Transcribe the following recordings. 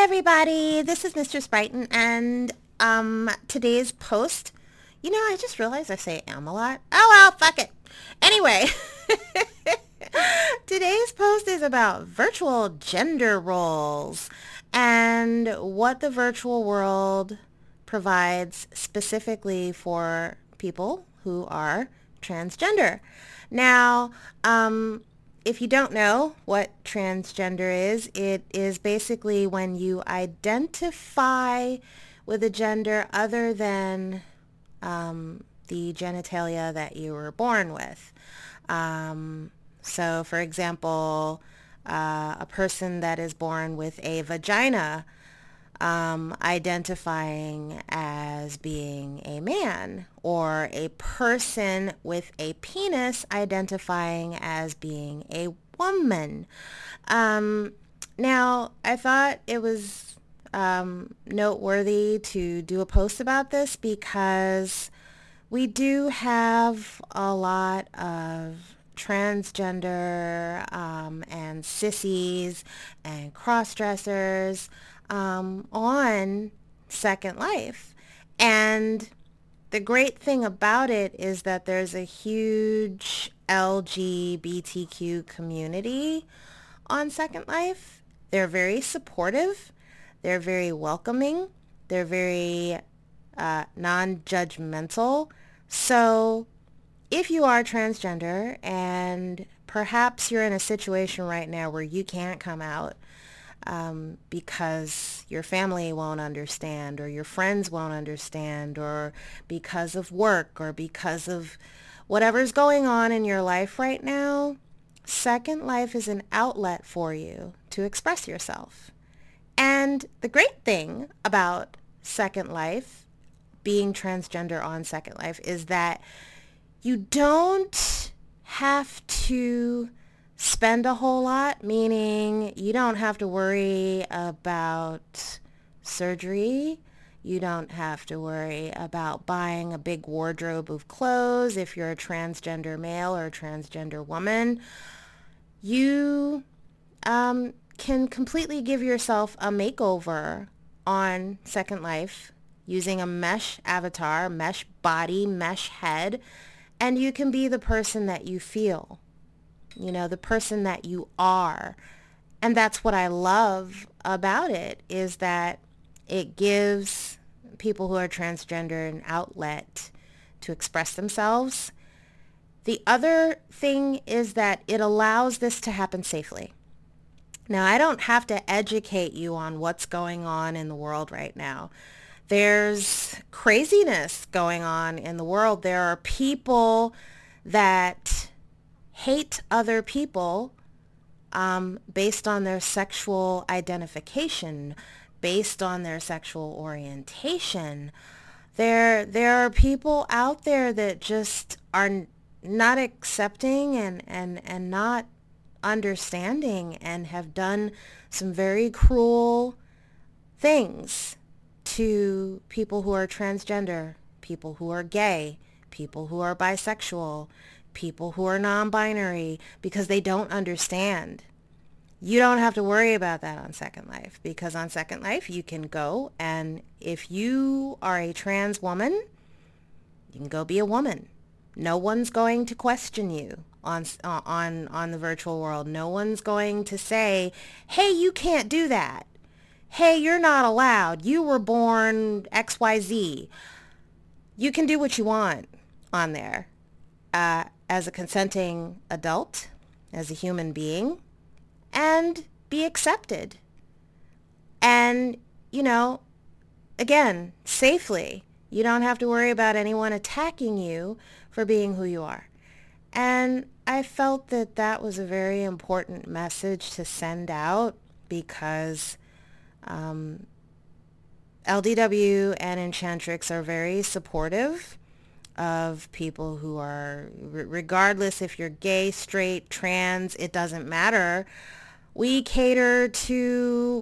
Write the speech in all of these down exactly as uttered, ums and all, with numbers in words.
everybody, this is Mistress Brighton, and um, today's post, you know, I just realized I say am a lot. Oh well, fuck it. Anyway, today's post is about virtual gender roles and what the virtual world provides specifically for people who are transgender. Now, um, if you don't know what transgender is, it is basically when you identify with a gender other than um, the genitalia that you were born with. Um, so, for example, uh, a person that is born with a vagina um, identifying as being a man, or a person with a penis identifying as being a woman. Um, now, I thought it was um, noteworthy to do a post about this because we do have a lot of transgender um, and sissies and cross-dressers um, on Second Life. And the great thing about it is that there's a huge L G B T Q community on Second Life. They're very supportive. They're very welcoming. They're very uh, non-judgmental. So if you are transgender and perhaps you're in a situation right now where you can't come out um, because your family won't understand, or your friends won't understand, or because of work, or because of whatever's going on in your life right now, Second Life is an outlet for you to express yourself. And the great thing about Second Life, being transgender on Second Life, is that you don't have to spend a whole lot, meaning you don't have to worry about surgery. You don't have to worry about buying a big wardrobe of clothes if you're a transgender male or a transgender woman. You um, can completely give yourself a makeover on Second Life using a mesh avatar, mesh body, mesh head, and you can be the person that you feel, you know, the person that you are. And that's what I love about it, is that it gives people who are transgender an outlet to express themselves. The other thing is that it allows this to happen safely. Now, I don't have to educate you on what's going on in the world right now. There's craziness going on in the world. There are people that hate other people um, based on their sexual identification, based on their sexual orientation. There, there are people out there that just are not accepting and, and, and not understanding, and have done some very cruel things to people who are transgender, people who are gay, people who are bisexual, people who are non-binary, because they don't understand. You don't have to worry about that on Second Life, because on Second Life you can go, and if you are a trans woman, you can go be a woman. No one's going to question you on on on the virtual world. No one's going to say, "Hey, you can't do that. Hey, you're not allowed. You were born X Y Z." You can do what you want on there uh, as a consenting adult, as a human being, and be accepted. And, you know, again, safely. You don't have to worry about anyone attacking you for being who you are. And I felt that that was a very important message to send out, because um, L D W and Enchantrix are very supportive of people who are, regardless if you're gay, straight, trans, it doesn't matter. We cater to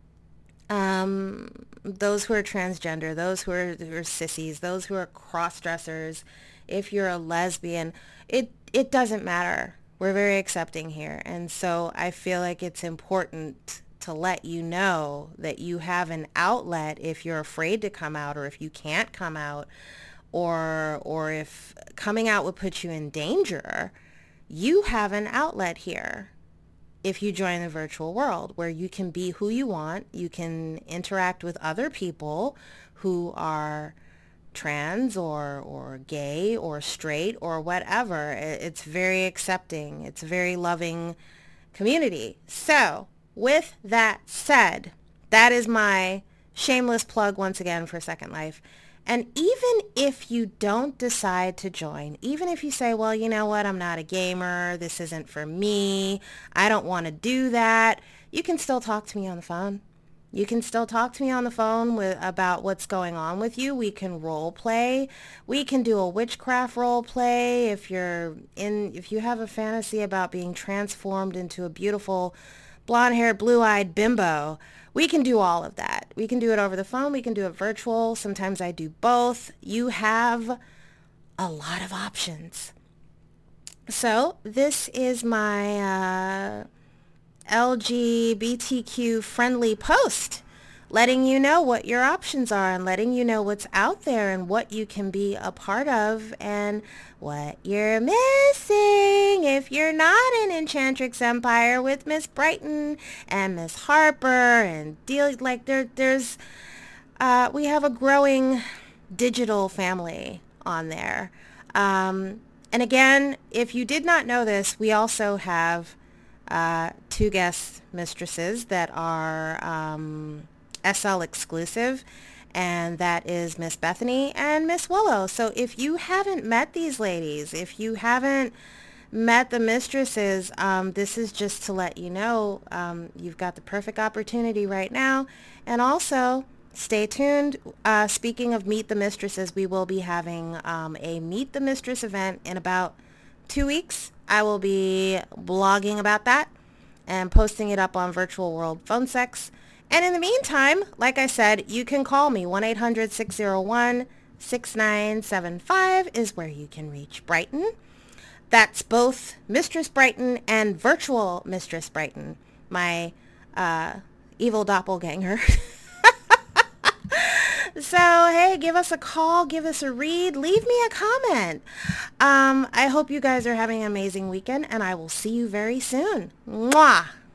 um, those who are transgender, those who are, who are sissies, those who are cross-dressers. If you're a lesbian, it it doesn't matter. We're very accepting here. And so I feel like it's important to let you know that you have an outlet if you're afraid to come out, or if you can't come out, or or if coming out would put you in danger. You have an outlet here if you join the virtual world, where you can be who you want. You can interact with other people who are trans or or gay or straight or whatever. It's very accepting. It's a very loving community. So with that said, that is my shameless plug once again for Second Life. And even if you don't decide to join, even if you say, well, you know what, I'm not a gamer, this isn't for me, I don't want to do that, you can still talk to me on the phone. You can still talk to me on the phone with, about what's going on with you. We can role play. We can do a witchcraft role play. If you're in, if you have a fantasy about being transformed into a beautiful blonde-haired, blue-eyed bimbo, we can do all of that. We can do it over the phone. We can do it virtual. Sometimes I do both. You have a lot of options. So this is my uh, L G B T Q friendly post, letting you know what your options are and letting you know what's out there and what you can be a part of and what you're missing if you're not in Enchantrix Empire with Miss Brighton and Miss Harper and deal like there there's uh, we have a growing digital family on there. Um, and again, if you did not know this, we also have uh, two guest mistresses that are um, S L exclusive, and that is Miss Bethany and Miss Willow. So if you haven't met these ladies, if you haven't met the mistresses, um, this is just to let you know um, you've got the perfect opportunity right now. And also, stay tuned. Uh, speaking of Meet the Mistresses, we will be having um, a Meet the Mistress event in about two weeks. I will be blogging about that and posting it up on Virtual World Phone Sex. And in the meantime, like I said, you can call me. one eight hundred six oh one six nine seven five is where you can reach Brighton. That's both Mistress Brighton and Virtual Mistress Brighton, my uh, evil doppelganger. So, hey, give us a call, give us a read, leave me a comment. Um, I hope you guys are having an amazing weekend, and I will see you very soon. Mwah!